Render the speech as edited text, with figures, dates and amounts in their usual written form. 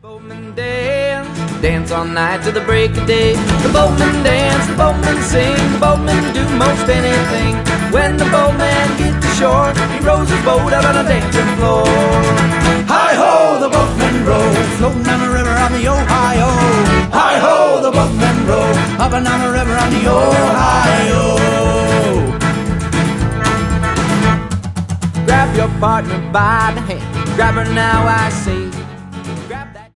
Boatmen dance, dance all night till the break of day. The boatmen dance, the boatmen sing, the boatmen do most anything. When the boatman gets to shore, he rows his boat out on a dancing floor. Hi-ho, the boatmen row, floating down the river on the Ohio. Hi-ho, the boatmen row, up and down the river on the Ohio. Grab your partner by the hand, grab her now I say.